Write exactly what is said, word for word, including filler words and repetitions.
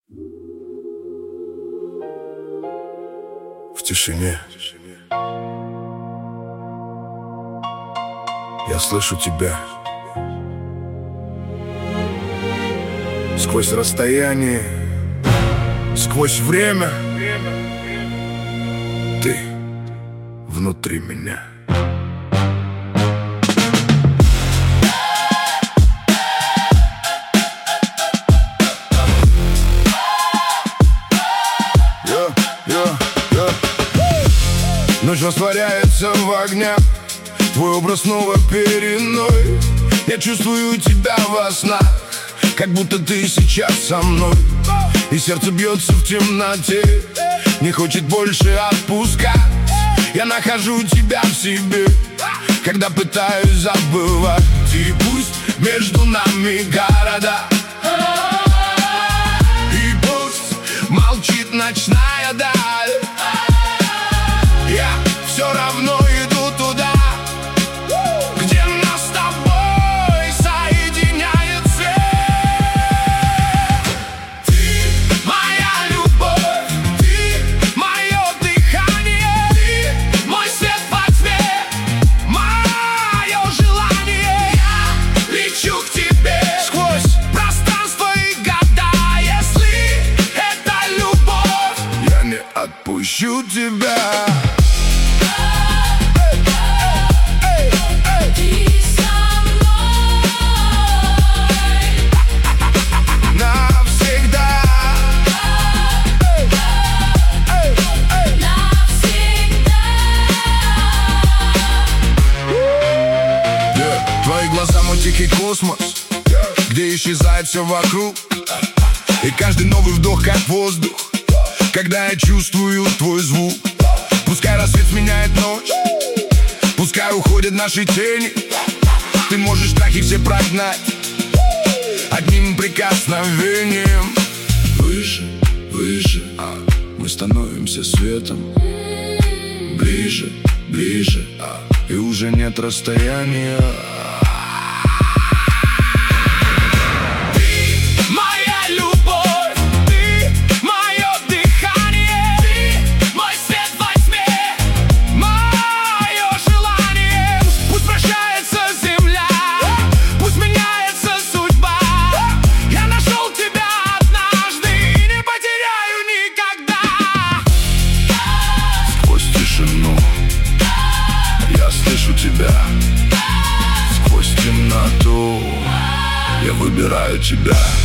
В тишине я слышу тебя. Сквозь расстояние, сквозь время, ты внутри меня. Ночь растворяется в огнях, твой образ снова перед мной. Я чувствую тебя во снах, как будто ты сейчас со мной. И сердце бьется в темноте, не хочет больше отпускать. Я нахожу тебя в себе, когда пытаюсь забывать. И пусть между нами города, и пусть молчит ночная даль, я все равно иду туда, где нас с тобой соединяет свет. Ты моя любовь, ты мое дыхание, ты мой свет во тьме, мое желание. Я лечу к тебе сквозь пространство и года. Если это любовь, я не отпущу тебя. Твои глаза мой тихий космос, где исчезает все вокруг. И каждый новый вдох как воздух, когда я чувствую твой звук. Пускай рассвет сменяет ночь, пускай уходят наши тени, ты можешь страхи все прогнать одним прикосновением. Выше, выше, а мы становимся светом. Ближе, ближе, а и уже нет расстояния. Тебя сквозь темноту, я выбираю тебя.